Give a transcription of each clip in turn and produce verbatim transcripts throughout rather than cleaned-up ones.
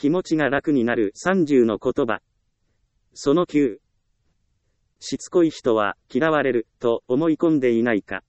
気持ちが楽になるさんじゅうの言葉。そのきゅう。しつこい人は嫌われると思い込んでいないか。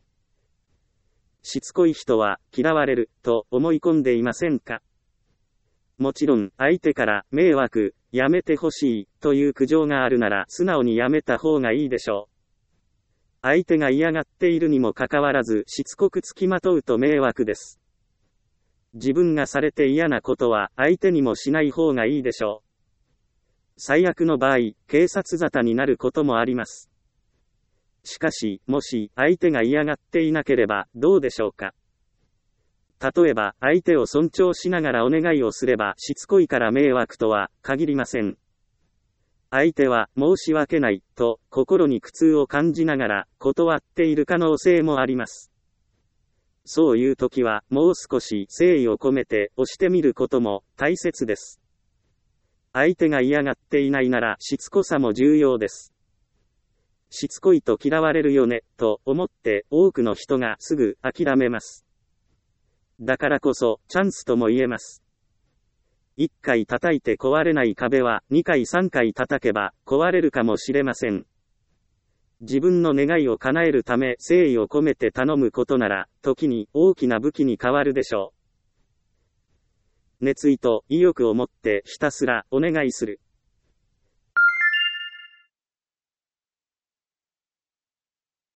しつこい人は嫌われると思い込んでいませんか。もちろん相手から迷惑、やめてほしいという苦情があるなら素直にやめた方がいいでしょう。相手が嫌がっているにもかかわらずしつこくつきまとうと迷惑です。自分がされて嫌なことは相手にもしない方がいいでしょう。最悪の場合、警察沙汰になることもあります。しかし、もし相手が嫌がっていなければどうでしょうか。例えば、相手を尊重しながらお願いをすればしつこいから迷惑とは限りません。相手は申し訳ないと心に苦痛を感じながら断っている可能性もあります。そういう時はもう少し誠意を込めて押してみることも大切です。相手が嫌がっていないならしつこさも重要です。しつこいと嫌われるよねと思って多くの人がすぐ諦めます。だからこそチャンスとも言えます。いっかい叩いて壊れない壁はにかいさんかい叩けば壊れるかもしれません。自分の願いを叶えるため誠意を込めて頼むことなら時に大きな武器に変わるでしょう。熱意と意欲を持ってひたすらお願いする。